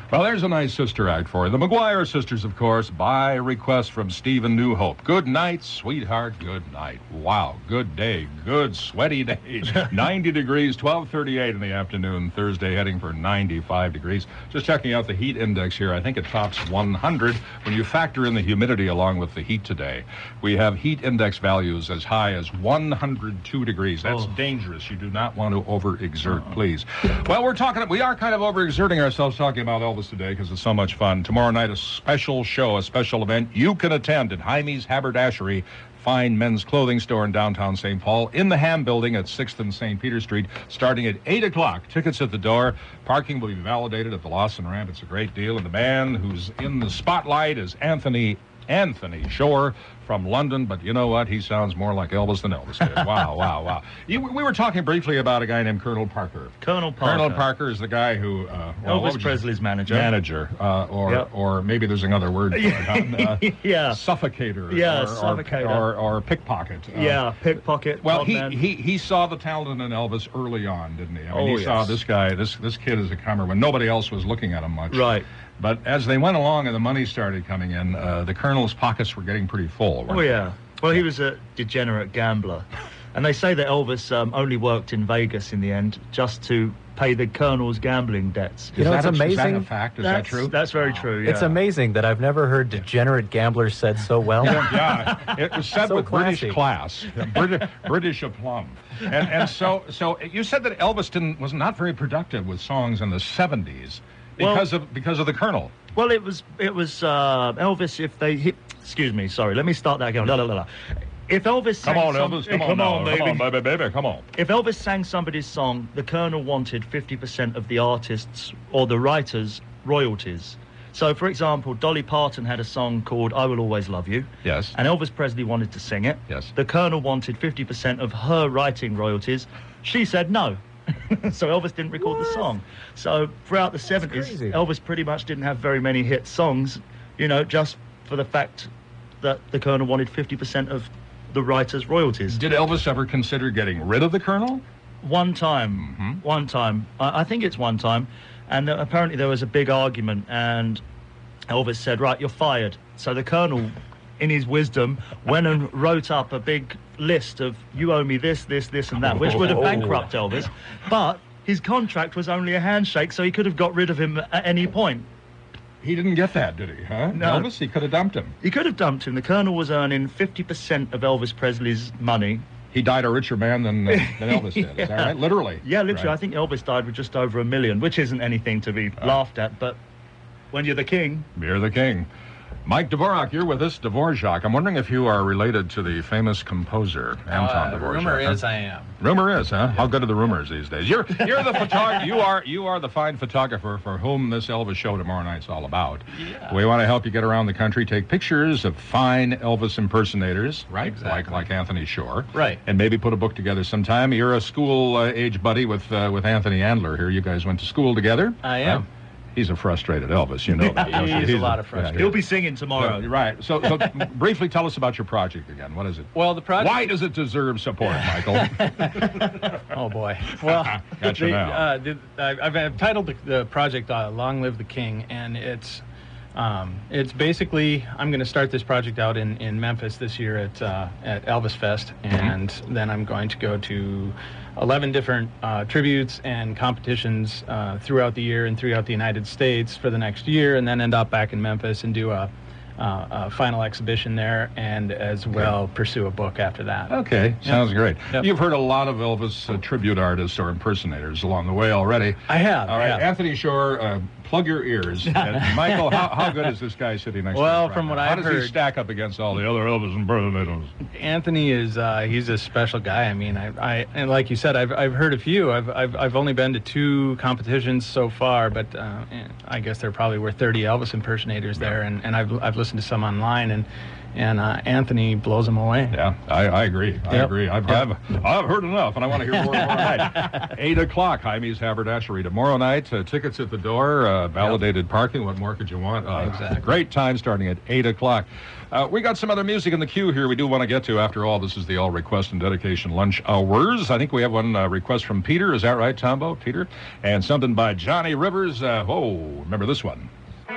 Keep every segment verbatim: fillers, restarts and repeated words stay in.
Well, there's a nice sister act for you. The McGuire Sisters, of course, by request from Stephen New Hope. Good night, sweetheart, good night. Wow, good day, good sweaty day. ninety degrees, twelve thirty-eight in the afternoon, Thursday, heading for ninety-five degrees. Just checking out the heat index here. I think it tops one hundred when you factor in the humidity along with the heat today. We have heat index values as high as one hundred two degrees. That's oh. dangerous. You do not want to overexert, uh-uh. please. Well, we're talking, we are kind of overexerting ourselves talking about Elvis today because it's so much fun. Tomorrow night, a special show, a special event you can attend at Jaime's Haberdashery, fine men's clothing store in downtown Saint Paul, in the Ham Building at sixth and Saint Peter Street, starting at eight o'clock. Tickets at the door. Parking will be validated at the Lawson Ramp. It's a great deal. And the man who's in the spotlight is Anthony Anthony Shore from London, but you know what? He sounds more like Elvis than Elvis did. Wow, wow, wow. You, we were talking briefly about a guy named Colonel Parker. Colonel Parker. Colonel Parker is the guy who... Uh, well, Elvis Presley's manager. Manager. Uh, or yep. or maybe there's another word for it. Uh, yeah. Suffocator. Yeah, or, suffocator. Or, or, or pickpocket. Uh, yeah, pickpocket. Well, he, he he saw the talent in Elvis early on, didn't he? I mean, oh, he yes. saw this guy, this, this kid as a comer when nobody else was looking at him much. Right. But as they went along and the money started coming in, uh, the Colonel's pockets were getting pretty full. Oh, yeah. Well, he was a degenerate gambler. And they say that Elvis um, only worked in Vegas in the end just to pay the Colonel's gambling debts. You know, it's a, amazing. Is that a fact? Is that's, that true? That's very wow. true, yeah. It's amazing that I've never heard degenerate gamblers said so well. Yeah, it was said So with classy. British class, British, British aplomb. And, and so, so you said that Elvis didn't, was not very productive with songs in the seventies because well, of because of the Colonel. Well, it was it was uh, Elvis. If they hit, excuse me, sorry. Let me start that again. La, la, la, la. If Elvis sang come on, some, Elvis, hey, come, come on, on, now. baby. come on, baby, baby, come on. If Elvis sang somebody's song, the Colonel wanted fifty percent of the artist's or the writer's royalties. So, for example, Dolly Parton had a song called "I Will Always Love You." Yes. And Elvis Presley wanted to sing it. Yes. The Colonel wanted fifty percent of her writing royalties. She said no. So Elvis didn't record what? the song. So throughout the That's seventies, crazy. Elvis pretty much didn't have very many hit songs, you know, just for the fact that the Colonel wanted fifty percent of the writer's royalties. Did Elvis ever consider getting rid of the Colonel? One time. Mm-hmm. One time. I, I think it's one time. And uh, apparently there was a big argument, and Elvis said, right, you're fired. So the Colonel, in his wisdom, went and wrote up a big list of, you owe me this, this, this, and that, which would have bankrupted Elvis. But his contract was only a handshake, so he could have got rid of him at any point. He didn't get that, did he, huh? No. Elvis, he could have dumped him. He could have dumped him. The Colonel was earning fifty percent of Elvis Presley's money. He died a richer man than, uh, than Elvis did, yeah. is that right? Literally. Yeah, literally. Right. I think Elvis died with just over a million, which isn't anything to be oh. laughed at, but when you're the king... You're the king. Mike Dvorak, you're with us, Dvorak. I'm wondering if you are related to the famous composer, Anton uh, Dvorak. Rumor huh? is I am. Rumor is, huh? Yeah. How good are the rumors these days? You're you're the photog- you are you are the fine photographer for whom this Elvis show tomorrow night's all about. Yeah. We want to help you get around the country, take pictures of fine Elvis impersonators, right? Exactly. Like like Anthony Shore, right? And maybe put a book together sometime. You're a school uh, age buddy with uh, with Anthony Andler here. You guys went to school together. I am. Right? He's a frustrated Elvis, you know that. He's, He's a lot of frustration. He'll be singing tomorrow. So, right. So, so briefly tell us about your project again. What is it? Well, the project... Why does it deserve support, Michael? Oh, boy. Well, gotcha the, now. Uh, the, I've, I've titled the, the project uh, Long Live the King, and it's um, it's basically, I'm going to start this project out in, in Memphis this year at, uh, at Elvis Fest, and mm-hmm. then I'm going to go to eleven different uh, tributes and competitions uh, throughout the year and throughout the United States for the next year, and then end up back in Memphis and do a, uh, a final exhibition there, and as well okay. pursue a book after that. Okay, sounds yep. great. Yep. You've heard a lot of Elvis uh, tribute artists or impersonators along the way already. I have. All right, have. Anthony Shore, uh, plug your ears. And Michael, how, how good is this guy sitting next well, to you? Well, from right what now? I've heard... heard... How does he stack up against all the other Elvis impersonators? Anthony is, uh, he's a special guy. I mean, I, I and like you said, I've I've heard a few. I've I've, I've only been to two competitions so far, but uh, I guess there probably were thirty Elvis impersonators there, and, and I've, I've listened listened to some online, and and uh, Anthony blows them away. Yeah, I, I agree. I Yep. agree. I've, Yep. I've, I've heard enough, and I want to hear more tomorrow night. Eight o'clock, Jaime's Haberdashery. Tomorrow night, uh, tickets at the door, uh, validated parking. What more could you want? Uh, Exactly. Great time starting at eight o'clock. Uh, we got some other music in the queue here we do want to get to. After all, this is the All Request and Dedication Lunch Hours. I think we have one uh, request from Peter. Is that right, Tombo? Peter? And something by Johnny Rivers. Uh, oh, remember this one.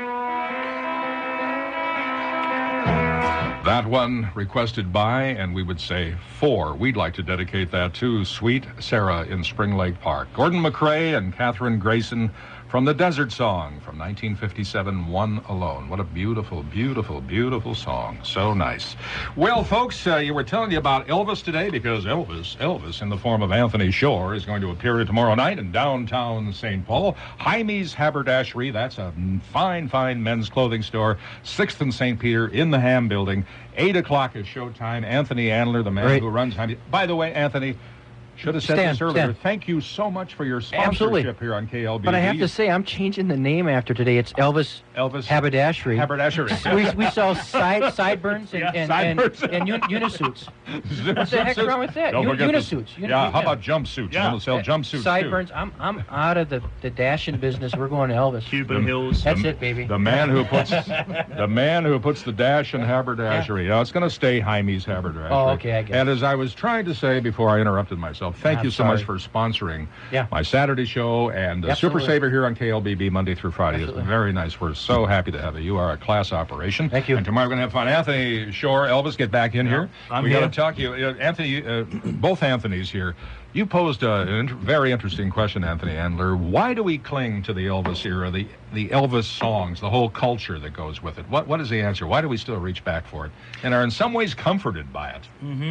That one requested by, and we would say for, we'd like to dedicate that to sweet Sarah in Spring Lake Park. Gordon McRae and Catherine Grayson from the Desert Song from nineteen fifty-seven, One Alone. What a beautiful, beautiful, beautiful song. So nice. Well, folks, uh, you were telling you about Elvis today because Elvis, Elvis in the form of Anthony Shore is going to appear tomorrow night in downtown Saint Paul. Jaime's Haberdashery, that's a fine, fine men's clothing store, sixth and Saint Peter in the Ham Building. eight o'clock is showtime. Anthony Andler, the man Right. who runs Jaime. By the way, Anthony, should have said Stan, this earlier. Stan. Thank you so much for your sponsorship Absolutely. here on K L B B. But I have to say, I'm changing the name after today. It's Elvis Elvis Haberdashery. Haberdashery. we, we sell side sideburns and, Yeah, and, sideburns. and, and un, unisuits. What the heck's wrong with that? Don't Un- forget the- unisuits. Uni- yeah, how yeah. about jumpsuits? Yeah. You want to sell jumpsuits Sideburns. I'm I'm out of the, the dashing business. We're going to Elvis. Cuban Hills. That's the, it, baby. The man who puts the man who puts the dash in haberdashery. Now, it's going to stay Jaime's Haberdashery. Oh, okay, I get And it. as I was trying to say before I interrupted myself, thank I'm you so much sorry. for sponsoring Yeah. my Saturday show and uh, Super Absolutely. Saver here on K L B B Monday through Friday. Absolutely. It's very nice. We're so happy to have you. You are a class operation. Thank you. And tomorrow we're going to have fun. Anthony Shore, Elvis, get back in here. I'm we got here. to talk to you. Uh, Anthony, uh, both Anthony's here. You posed uh, an inter- very interesting question, Anthony Andler. Why do we cling to the Elvis era, the the Elvis songs, the whole culture that goes with it? What What is the answer? Why do we still reach back for it and are in some ways comforted by it?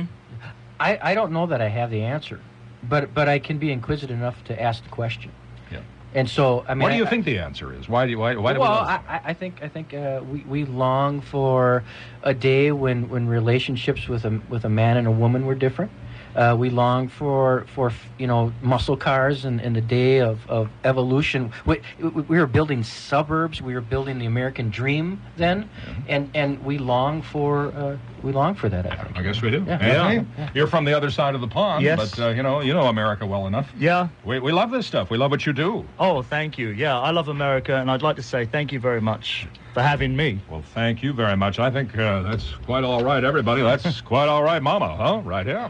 I, I don't know that I have the answer, but but I can be inquisitive enough to ask the question. Yeah. And so, I mean, What do you I- think the answer is? Why do you, why, why do well, we I, I- I think I think uh, we, we long for a day when, when relationships with a with a man and a woman were different. Uh, we long for for you know muscle cars and, and the day of, of evolution. We, we we were building suburbs. We were building the American dream then, and and we long for uh, we long for that. I think. I guess we do. Yeah. Anthony, Yeah. you're from the other side of the pond, Yes. but uh, you know you know America well enough. Yeah. We, we love this stuff. We love what you do. Oh, thank you. Yeah, I love America, and I'd like to say thank you very much for having me. Well, thank you very much. I think uh, that's quite all right, everybody. That's quite all right, Mama, huh? Right here.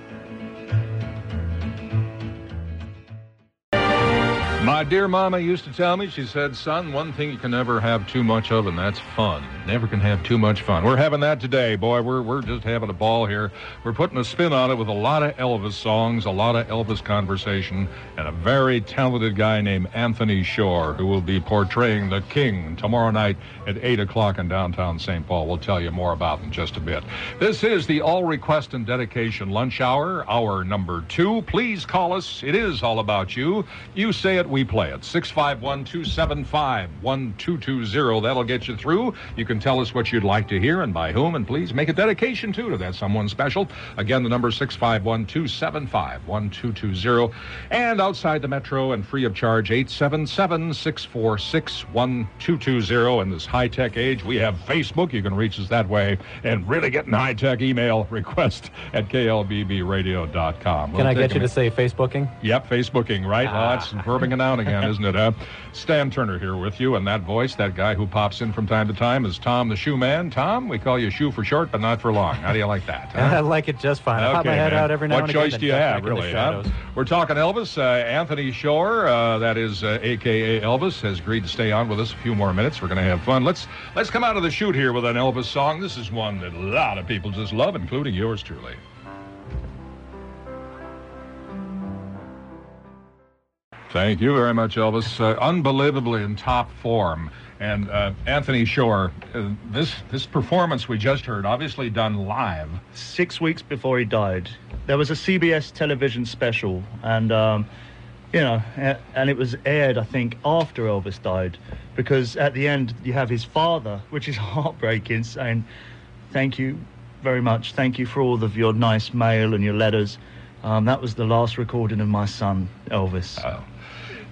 My dear Mama used to tell me, she said, son, one thing you can never have too much of, and that's fun. Never can have too much fun. We're having that today, boy. We're, we're just having a ball here. We're putting a spin on it with a lot of Elvis songs, a lot of Elvis conversation, and a very talented guy named Anthony Shore, who will be portraying the King tomorrow night at eight o'clock in downtown Saint Paul. We'll tell you more about in just a bit. This is the All Request and Dedication Lunch Hour, hour number two. Please call us. It is all about you. You say it, we play it. six five one, two seven five, one two two zero. That'll get you through. You can tell us what you'd like to hear and by whom, and please make a dedication too to that someone special. Again, the number six five one, two seven five, one two two zero. And outside the metro and free of charge, eight seven seven, six four six, one two two zero. In this high-tech age, we have Facebook. You can reach us that way. And really getting high-tech, email request at K L B B radio dot com. Can I get you to say Facebooking? Yep, Facebooking, right? Well, that's verbing it out again, isn't it? Huh? Stan Turner here with you, and that voice, that guy who pops in from time to time, is Tom the Shoe Man. Tom, we call you Shoe for short, but not for long. How do you like that? Huh? I like it just fine. I pop my head man. out every now what and again. choice and do you duck have, back in the really? Huh? shadows. We're talking Elvis. Uh, Anthony Shore, uh, that is uh, A K A Elvis, has agreed to stay on with us a few more minutes. We're going to have fun. Let's let's come out of the chute here with an Elvis song. This is one that a lot of people just love, including yours truly. Thank you very much, Elvis. Uh, unbelievably in top form. And uh, Anthony Shore, uh, this this performance we just heard, obviously done live. Six weeks before he died, there was a C B S television special, and um, you know, a- and it was aired, I think, after Elvis died, because at the end you have his father, which is heartbreaking, saying, "Thank you very much. Thank you for all of your nice mail and your letters. Um, that was the last recording of my son, Elvis." Oh.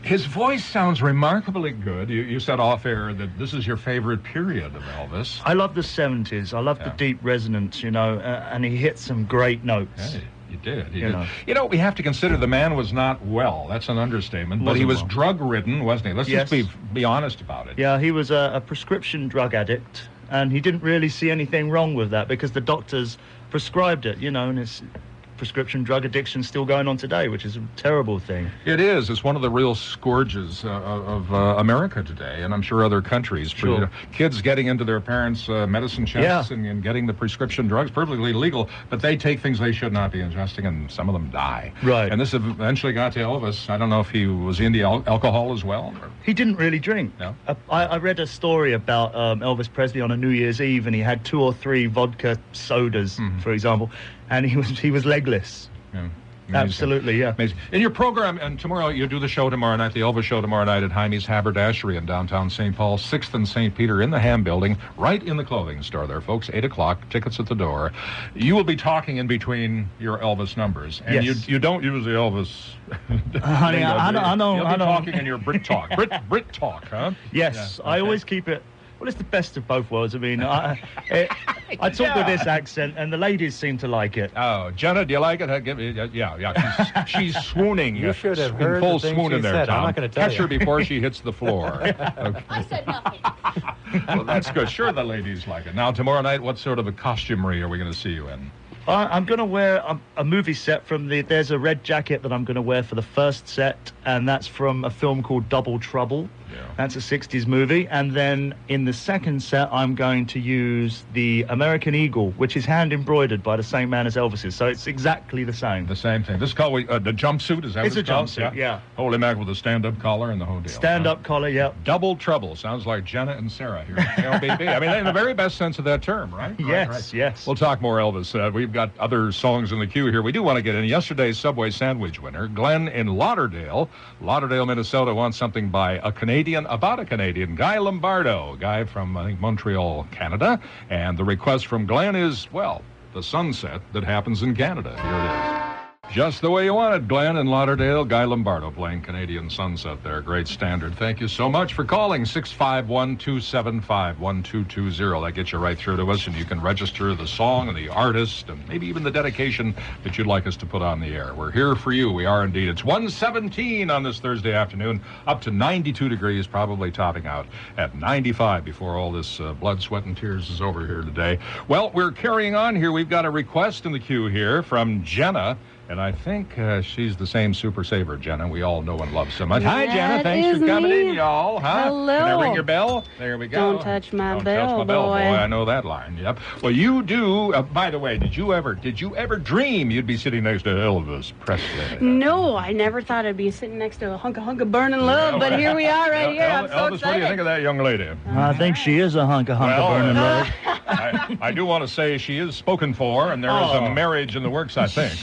His voice sounds remarkably good. You, you said off air that this is your favorite period of Elvis. I love the seventies. I love Yeah. the deep resonance, you know, uh, and he hit some great notes. Hey, you did. He You did. know. You know, we have to consider the man was not well. That's an understatement. But he was Wasn't drug-ridden, wasn't he? Let's Yes. just be be honest about it. Yeah, he was a, a prescription drug addict, and he didn't really see anything wrong with that because the doctors prescribed it, you know, and it's prescription drug addiction still going on today, which is a terrible thing. It is. It's one of the real scourges uh, of uh, America today, and I'm sure other countries. For, Sure. you know, kids getting into their parents' uh, medicine chests Yeah. and, and getting the prescription drugs, perfectly legal, but they take things they should not be ingesting, and some of them die. Right. And this eventually got to Elvis. I don't know if he was into al- alcohol as well. Or... He didn't really drink. No? Uh, I, I read a story about um, Elvis Presley on a New Year's Eve, and he had two or three vodka sodas, Mhm. for example, and he was he was legless. Yeah. Amazing. Absolutely, yeah. Amazing. In your program, and tomorrow, you do the show tomorrow night, the Elvis show tomorrow night at Jaime's Haberdashery in downtown Saint Paul, sixth and Saint Peter in the Ham Building, right in the clothing store there, folks, eight o'clock, tickets at the door. You will be talking in between your Elvis numbers, and Yes. you you don't use the Elvis. honey, I- I don't- I don't- You'll be I don't- talking in your Brit talk. Brit, Brit talk, huh? Yes, Yeah, I okay. always keep it. Well, it's the best of both worlds. I mean, I, it, I talk with this accent, and the ladies seem to like it. Oh, Jenna, do you like it? Uh, give me- uh, Yeah, yeah. She's, she's swooning. You uh, should have in heard full the things swoon she in there, said. I'm Tom. not gonna tell Catch you. her before she hits the floor. Okay. I said nothing. Well, that's good. Sure, the ladies like it. Now, tomorrow night, what sort of a costumery are we going to see you in? I, I'm going to wear a, a movie set from the. There's a red jacket that I'm going to wear for the first set, and that's from a film called Double Trouble. Yeah. That's a sixties movie. And then in the second set, I'm going to use the American Eagle, which is hand embroidered by the same man as Elvis's. So it's exactly the same. The same thing. This color, uh, the jumpsuit, is that It's what a it's called? jumpsuit, yeah. Holy Mac with a stand-up collar and the whole deal. Stand huh? up collar, yep. Double Trouble. Sounds like Jenna and Sarah here at L B B. I mean, in the very best sense of that term, right? Right, Yes, right. yes. We'll talk more, Elvis. Uh, we've got other songs in the queue here. We do want to get in. Yesterday's Subway sandwich winner, Glenn in Lauderdale. Lauderdale, Minnesota, wants something by a Canadian, about a Canadian, Guy Lombardo, a guy from, I think, Montreal, Canada. And the request from Glenn is, well, the sunset that happens in Canada. Here it is. Just the way you want it, Glenn in Lauderdale. Guy Lombardo playing Canadian Sunset there. Great standard. Thank you so much for calling six five one, two seven five, one two two zero. That gets you right through to us, and you can register the song and the artist and maybe even the dedication that you'd like us to put on the air. We're here for you. We are indeed. It's one seventeen on this Thursday afternoon, up to ninety-two degrees, probably topping out at ninety-five before all this uh, blood, sweat, and tears is over here today. Well, we're carrying on here. We've got a request in the queue here from Jenna. And I think uh, she's the same super saver, Jenna, we all know and love so much. Hi, Jenna. That Thanks is for coming me. in, y'all. Huh? Hello. Can I ring your bell? There we go. Don't touch my Don't bell, touch my bell, boy. boy. I know that line. Yep. Well, you do. Uh, by the way, did you ever, did you ever dream you'd be sitting next to Elvis Presley? No, I never thought I'd be sitting next to a hunk of hunk of burning love, but here we are right here. El- I'm so Elvis, excited. what do you think of that young lady? I think she is a hunk of hunk Well, of burning uh, love. I, I do want to say she is spoken for, and there is Oh. a marriage in the works, I think.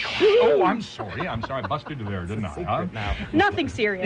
Oh, I'm sorry. I'm sorry. I busted you there, didn't I? Huh? Nothing serious.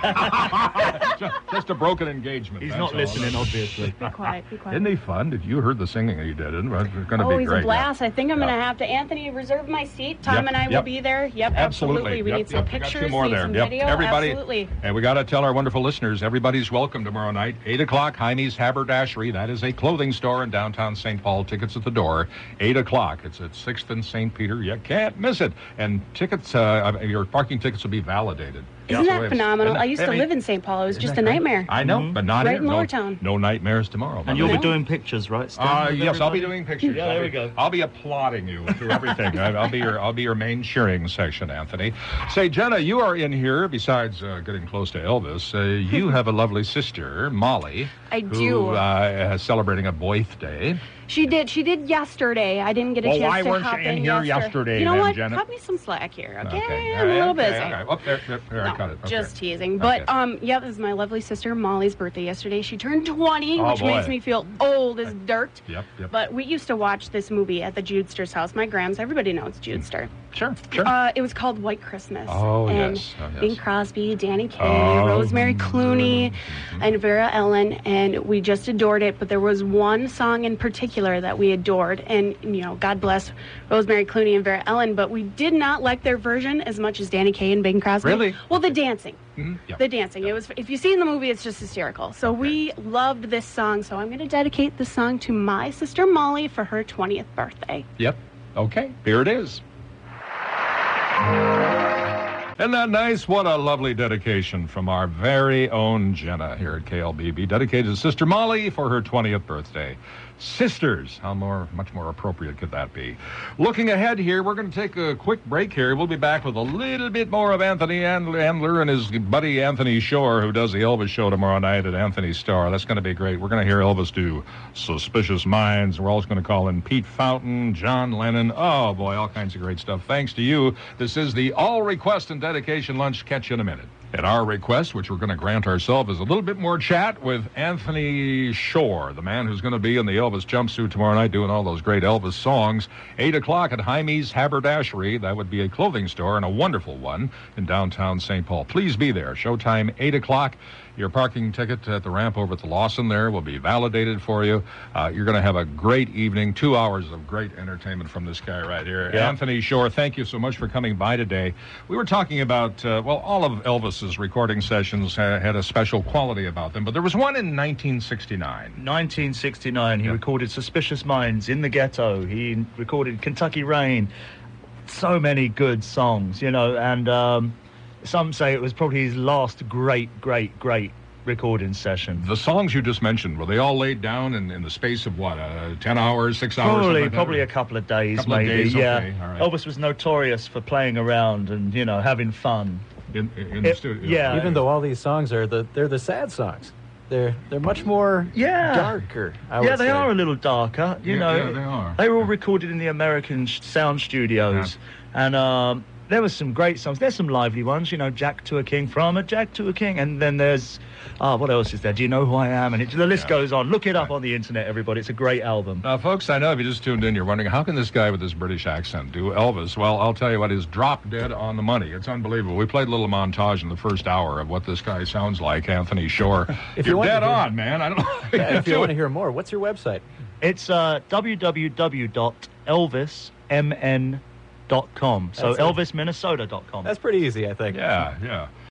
just, just a broken engagement. He's that's not all. listening, obviously. Be quiet, be quiet. Isn't he fun? Did you heard the singing he did? It's going to Oh, be he's great. a blast. I think I'm Yeah. going to have to, Anthony, reserve my seat. Tom Yep, and I will yep. be there. Yep, Absolutely. absolutely. We Yep, need some yep. We got pictures, two more need there. some Yep. video. Everybody, Absolutely. and we got to tell our wonderful listeners, everybody's welcome tomorrow night, eight o'clock, Jaime's Haberdashery. That is a clothing store in downtown Saint Paul. Tickets at the door, eight o'clock. It's at sixth and Saint Peter. You can't miss it. And tickets, uh, your parking tickets will be validated. Isn't So that it's- phenomenal? isn't I that- used to mean, live in Saint Paul. It was isn't just that a great? nightmare. I know, but not Right here. in No, Lowertown. no nightmares tomorrow. And you'll be No. doing pictures, right, Stan, Uh, with yes, I'll be everybody? doing pictures. Yeah, I'll there be, we go. I'll be applauding you through everything. I- I'll be your I'll be your main cheering section, Anthony. Say, Jenna, you are in here. Besides uh, getting close to Elvis, uh, you have a lovely sister, Molly. I who, do. Uh, is celebrating a birthday. She did. She did yesterday. I didn't get a Well, chance why to weren't hop you in here yester- yesterday You know then, what? Jenna? Cut me some slack here, okay? Okay. I'm All a right, little okay, busy. okay. Oh, there, there, there, I No, cut it. Okay. just teasing. But Okay. um, yeah, this is my lovely sister Molly's birthday yesterday. She turned twenty, Oh, which boy. makes me feel old as dirt. Yep, yep. But we used to watch this movie at the Judster's house. My grams, everybody knows Judester. Sure, sure. Uh, it was called White Christmas. Oh, and yes. Oh, yes. Bing Crosby, Danny Kaye, Oh, Rosemary mm, Clooney, mhm. and Vera Ellen, and we just adored it. But there was one song in particular that we adored, and you know, God bless Rosemary Clooney and Vera Ellen, but we did not like their version as much as Danny Kaye and Bing Crosby. Really? Well, the dancing. Mhm, yeah. The dancing. It was. If you see in the movie, it's just hysterical. So Okay. we loved this song. So I'm going to dedicate this song to my sister Molly for her twentieth birthday. Yep. Okay, here it is. Isn't that nice? What a lovely dedication from our very own Jenna here at K L B B, dedicated to Sister Molly for her twentieth birthday. Sisters, how more, much more appropriate could that be? Looking ahead here, we're going to take a quick break here. We'll be back with a little bit more of Anthony Andler and his buddy Anthony Shore, who does the Elvis show tomorrow night at Anthony's Star. That's going to be great. We're going to hear Elvis do Suspicious Minds. We're also going to call in Pete Fountain, John Lennon. Oh, boy, all kinds of great stuff. Thanks to you. This is the All Request and Dedication Lunch. Catch you in a minute. And our request, which we're going to grant ourselves, is a little bit more chat with Anthony Shore, the man who's going to be in the Elvis jumpsuit tomorrow night doing all those great Elvis songs. eight o'clock at Jaime's Haberdashery. That would be a clothing store and a wonderful one in downtown Saint Paul. Please be there. Showtime, eight o'clock. Your parking ticket at the ramp over at the Lawson there will be validated for you. Uh, you're going to have a great evening, two hours of great entertainment from this guy right here. Yeah. Anthony Shore, thank you so much for coming by today. We were talking about, uh, well, all of Elvis's recording sessions ha- had a special quality about them, but there was one in nineteen sixty-nine. nineteen sixty-nine, he Yeah. recorded Suspicious Minds, In the Ghetto. He recorded Kentucky Rain. So many good songs, you know, and um, some say it was probably his last great, great, great recording session. The songs you just mentioned, were they all laid down in, in the space of what, uh, ten hours, six hours? something Probably, like that? probably a couple of days, Couple of maybe. days, yeah. okay, all right. Elvis was notorious for playing around and, you know, having fun. In, in, in the It- studio. yeah. Even though all these songs are the they're the sad songs. They're they're much more Yeah. darker. I yeah, would they say. are a little darker. You Yeah, know, yeah, they are. They were all recorded in the American sh- sound studios, and um, there was some great songs. There's some lively ones, you know, Jack to a King, From a Jack to a King, and then there's, ah, what else is there? Do you know who I am? And it, the list Yeah. goes on. Look it up Right. on the internet, everybody. It's a great album. Now, folks, I know if you just tuned in, you're wondering, how can this guy with this British accent do Elvis? Well, I'll tell you what, he's drop dead on the money. It's unbelievable. We played a little montage in the first hour of what this guy sounds like, Anthony Shore. If you you're want to dead hear- on, man. I don't know. how Yeah, if you do want to it. hear more, what's your website? It's uh, w w w dot elvis m n dot com. So That's it. elvis minnesota dot com. That's pretty easy, I think. Yeah, yeah.